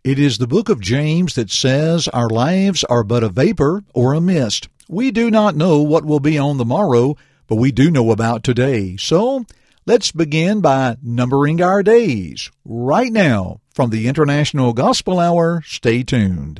It is the book of James that says our lives are but a vapor or a mist. We do not know what will be on the morrow, but we do know about today. So let's begin by numbering our days. Right now, from the International Gospel Hour, stay tuned.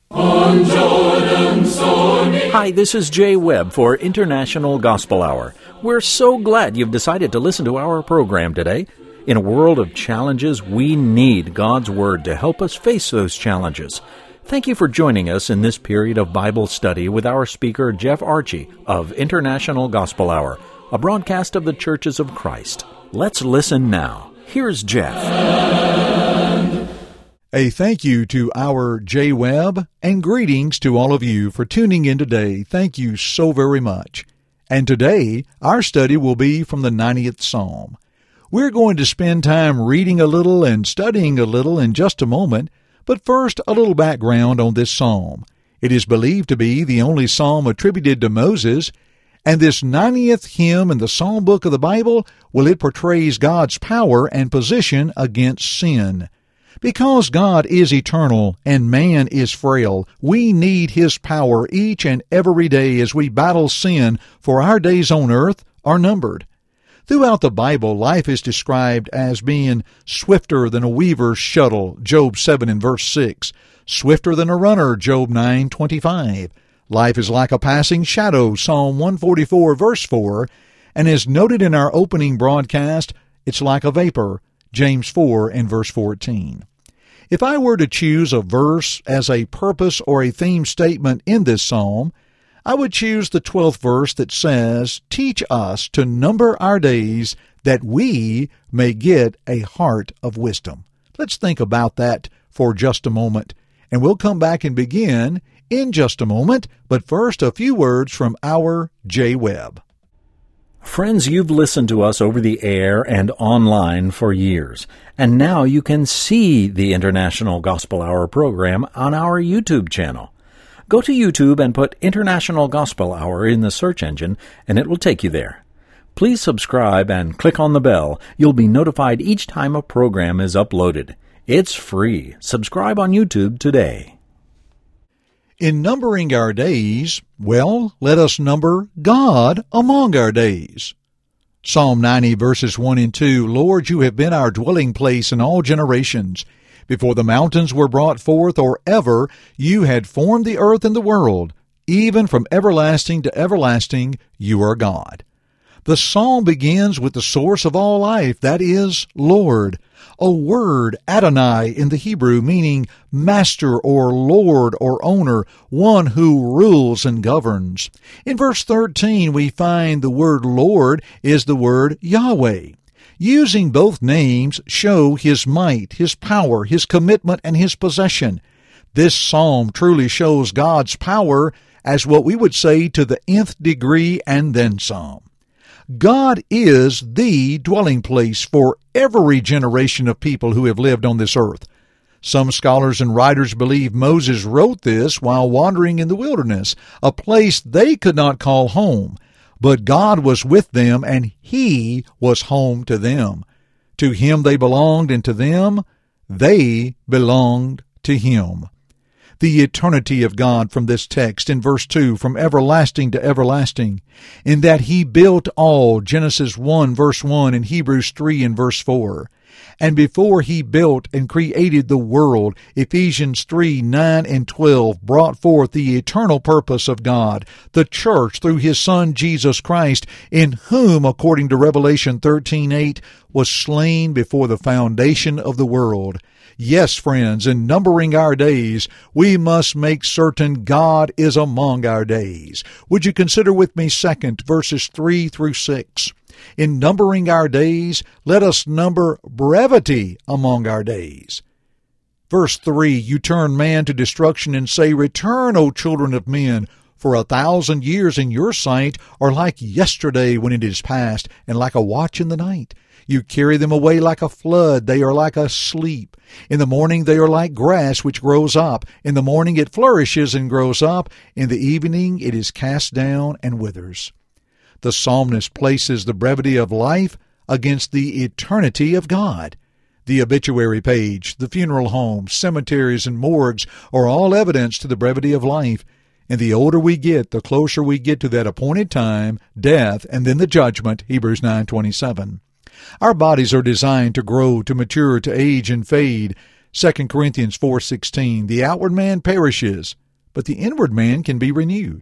Hi, this is Jay Webb for International Gospel Hour. We're so glad you've decided to listen to our program today. In a world of challenges, we need God's Word to help us face those challenges. Thank you for joining us in this period of Bible study with our speaker, Jeff Archie of International Gospel Hour, a broadcast of the Churches of Christ. Let's listen now. Here's Jeff. A thank you to our Jay Webb, and greetings to all of you for tuning in today. Thank you so very much. And today, our study will be from the 90th Psalm. We're going to spend time reading a little and studying a little in just a moment, but first, a little background on this psalm. It is believed to be the only psalm attributed to Moses, and this 90th hymn in the psalm book of the Bible, well, it portrays God's power and position against sin. Because God is eternal and man is frail, we need His power each and every day as we battle sin, for our days on earth are numbered. Throughout the Bible, life is described as being swifter than a weaver's shuttle, Job 7 and verse 6, swifter than a runner, Job 9:25. Life is like a passing shadow, Psalm 144 verse 4, and as noted in our opening broadcast, it's like a vapor, James 4 and verse 14. If I were to choose a verse as a purpose or a theme statement in this psalm, I would choose the 12th verse that says, "Teach us to number our days that we may get a heart of wisdom." Let's think about that for just a moment, and we'll come back and begin in just a moment, but first a few words from our Jay Webb. Friends, you've listened to us over the air and online for years, and now you can see the International Gospel Hour program on our YouTube channel. Go to YouTube and put International Gospel Hour in the search engine, and it will take you there. Please subscribe and click on the bell. You'll be notified each time a program is uploaded. It's free. Subscribe on YouTube today. In numbering our days, well, let us number God among our days. Psalm 90 verses 1 and 2, "Lord, you have been our dwelling place in all generations. Before the mountains were brought forth, or ever, you had formed the earth and the world. Even from everlasting to everlasting, you are God." The psalm begins with the source of all life, that is, Lord. A word, Adonai, in the Hebrew, meaning master or lord or owner, one who rules and governs. In verse 13, we find the word Lord is the word Yahweh. Using both names show His might, His power, His commitment, and His possession. This psalm truly shows God's power as what we would say to the nth degree and then some. God is the dwelling place for every generation of people who have lived on this earth. Some scholars and writers believe Moses wrote this while wandering in the wilderness, a place they could not call home. But God was with them, and He was home to them. To Him they belonged, and to them they belonged to Him. The eternity of God from this text in verse 2, from everlasting to everlasting, in that He built all, Genesis 1 verse 1 and Hebrews 3 and verse 4. And before He built and created the world, Ephesians 3, 9 and 12 brought forth the eternal purpose of God, the church through His Son Jesus Christ, in whom, according to Revelation 13:8, was slain before the foundation of the world. Yes, friends, in numbering our days, we must make certain God is among our days. Would you consider with me second, verses 3 through 6? In numbering our days, let us number brevity among our days. Verse 3, "You turn man to destruction and say, Return, O children of men, for 1,000 years in your sight are like yesterday when it is past, and like a watch in the night. You carry them away like a flood. They are like a sleep. In the morning they are like grass which grows up. In the morning it flourishes and grows up. In the evening it is cast down and withers." The psalmist places the brevity of life against the eternity of God. The obituary page, the funeral homes, cemeteries, and morgues are all evidence to the brevity of life. And the older we get, the closer we get to that appointed time, death, and then the judgment, Hebrews 9:27. Our bodies are designed to grow, to mature, to age and fade. 2 Corinthians 4:16. The outward man perishes, but the inward man can be renewed.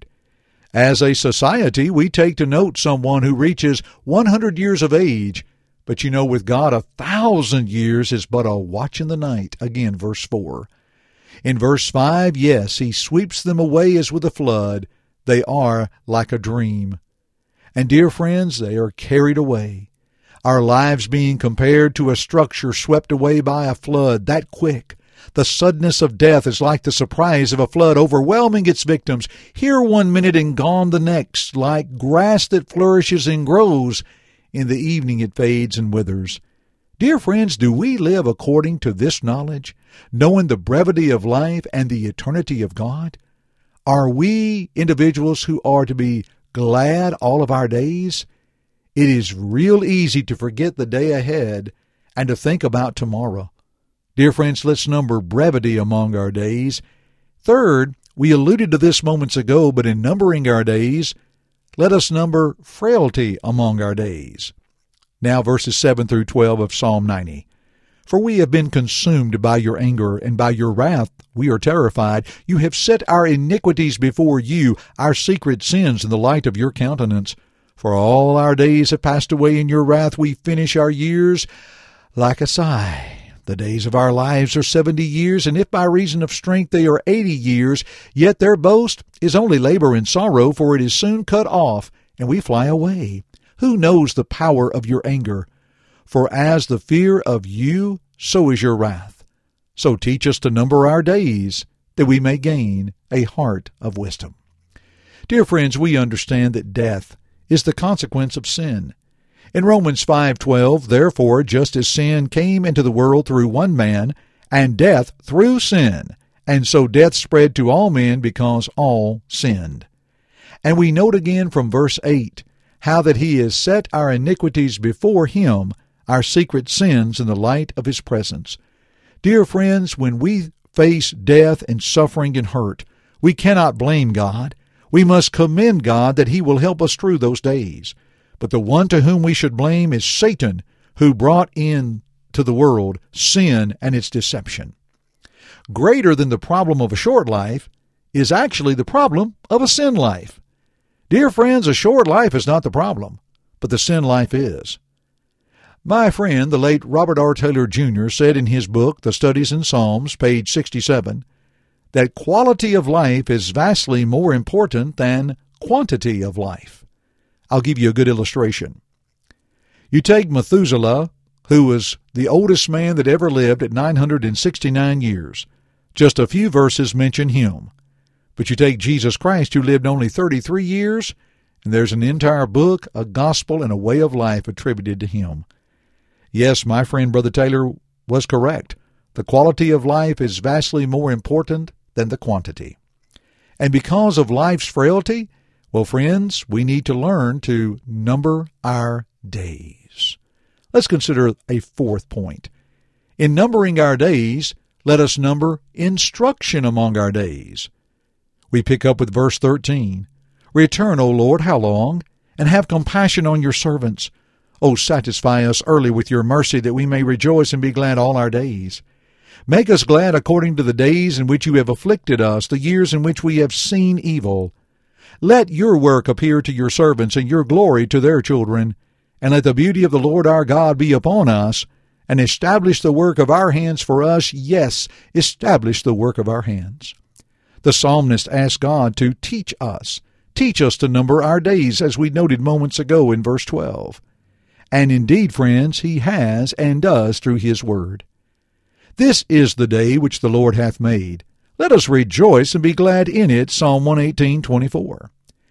As a society, we take to note someone who reaches 100 years of age, but with God 1,000 years is but a watch in the night. Again, verse 4. In verse 5, yes, he sweeps them away as with a flood. They are like a dream. And dear friends, they are carried away. Our lives being compared to a structure swept away by a flood that quick. The suddenness of death is like the surprise of a flood overwhelming its victims, here one minute and gone the next, like grass that flourishes and grows. In the evening it fades and withers. Dear friends, do we live according to this knowledge, knowing the brevity of life and the eternity of God? Are we individuals who are to be glad all of our days? It is real easy to forget the day ahead and to think about tomorrow. Dear friends, let's number brevity among our days. Third, we alluded to this moments ago, but in numbering our days, let us number frailty among our days. Now verses 7 through 12 of Psalm 90. For we have been consumed by your anger, and by your wrath we are terrified. You have set our iniquities before you, our secret sins in the light of your countenance. For all our days have passed away in your wrath. We finish our years like a sigh. The days of our lives are 70 years, and if by reason of strength they are 80 years, yet their boast is only labor and sorrow, for it is soon cut off, and we fly away. Who knows the power of your anger? For as the fear of you, so is your wrath. So teach us to number our days, that we may gain a heart of wisdom. Dear friends, we understand that death is the consequence of sin. In Romans 5:12, therefore, just as sin came into the world through one man, and death through sin, and so death spread to all men because all sinned. And we note again from verse 8, how that he has set our iniquities before him, our secret sins in the light of his presence. Dear friends, when we face death and suffering and hurt, we cannot blame God. We must commend God that he will help us through those days. But the one to whom we should blame is Satan, who brought into the world sin and its deception. Greater than the problem of a short life is actually the problem of a sin life. Dear friends, a short life is not the problem, but the sin life is. My friend, the late Robert R. Taylor Jr., said in his book, The Studies in Psalms, page 67, that quality of life is vastly more important than quantity of life. I'll give you a good illustration. You take Methuselah, who was the oldest man that ever lived at 969 years. Just a few verses mention him. But you take Jesus Christ, who lived only 33 years, and there's an entire book, a gospel, and a way of life attributed to him. Yes, my friend Brother Taylor was correct. The quality of life is vastly more important than the quantity. And because of life's frailty, well, friends, we need to learn to number our days. Let's consider a fourth point. In numbering our days, let us number instruction among our days. We pick up with verse 13. Return, O Lord, how long? And have compassion on your servants. O satisfy us early with your mercy, that we may rejoice and be glad all our days. Make us glad according to the days in which you have afflicted us, the years in which we have seen evil. Let your work appear to your servants, and your glory to their children. And let the beauty of the Lord our God be upon us, and establish the work of our hands for us. Yes, establish the work of our hands. The psalmist asked God to teach us. Teach us to number our days, as we noted moments ago in verse 12. And indeed, friends, he has and does through his word. This is the day which the Lord hath made. Let us rejoice and be glad in it, Psalm 118:24.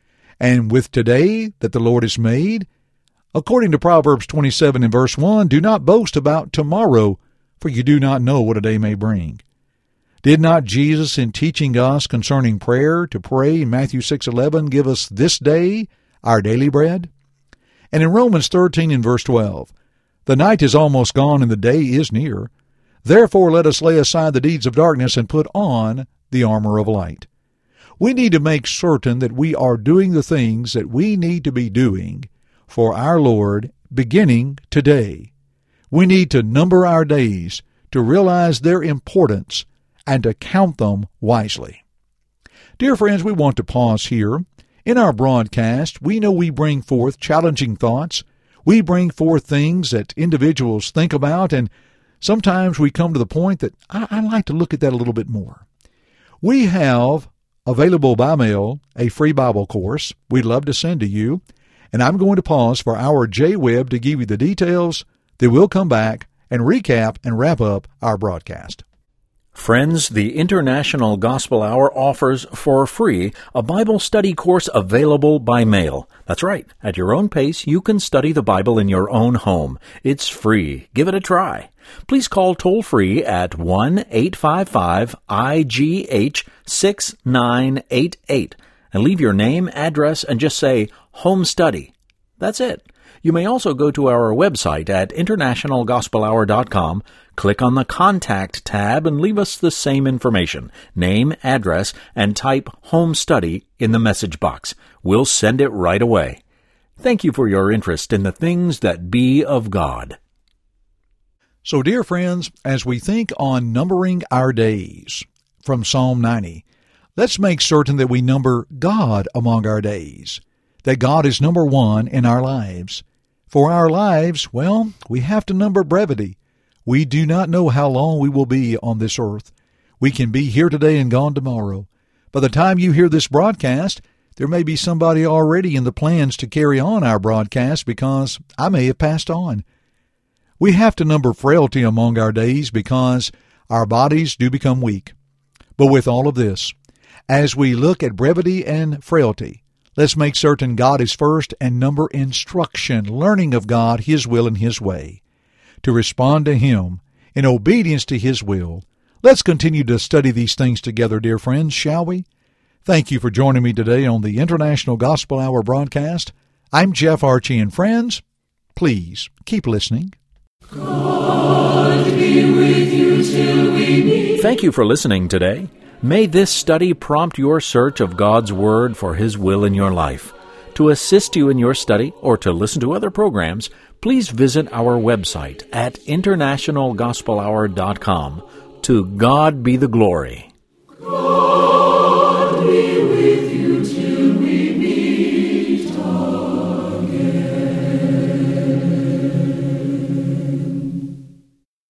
And with today that the Lord has made, according to Proverbs 27 and verse 1, do not boast about tomorrow, for you do not know what a day may bring. Did not Jesus, in teaching us concerning prayer, to pray in Matthew 6:11, give us this day our daily bread? And in Romans 13 and verse 12, The night is almost gone and the day is near. Therefore let us lay aside the deeds of darkness and put on the armor of light. We need to make certain that we are doing the things that we need to be doing for our Lord beginning today. We need to number our days to realize their importance and to count them wisely. Dear friends, we want to pause here. In our broadcast, we know we bring forth challenging thoughts. We bring forth things that individuals think about, and sometimes we come to the point that I'd like to look at that a little bit more. We have available by mail a free Bible course we'd love to send to you, and I'm going to pause for our J-Web to give you the details. Then we'll come back and recap and wrap up our broadcast. Friends, the International Gospel Hour offers for free a Bible study course available by mail. That's right. At your own pace, you can study the Bible in your own home. It's free. Give it a try. Please call toll-free at 1-855-IGH-6988 and leave your name, address, and just say, Home Study. That's it. You may also go to our website at internationalgospelhour.com, click on the Contact tab, and leave us the same information, name, address, and type Home Study in the message box. We'll send it right away. Thank you for your interest in the things that be of God. So, dear friends, as we think on numbering our days from Psalm 90, let's make certain that we number God among our days, that God is number one in our lives. For our lives, well, we have to number brevity. We do not know how long we will be on this earth. We can be here today and gone tomorrow. By the time you hear this broadcast, there may be somebody already in the plans to carry on our broadcast because I may have passed on. We have to number frailty among our days because our bodies do become weak. But with all of this, as we look at brevity and frailty, let's make certain God is first and number instruction, learning of God, His will, and His way. To respond to Him in obedience to His will, let's continue to study these things together, dear friends, shall we? Thank you for joining me today on the International Gospel Hour broadcast. I'm Jeff Archie, and friends, please keep listening. God be with you till we meet. Thank you for listening today. May this study prompt your search of God's Word for His will in your life. To assist you in your study or to listen to other programs, please visit our website at internationalgospelhour.com. To God be the glory.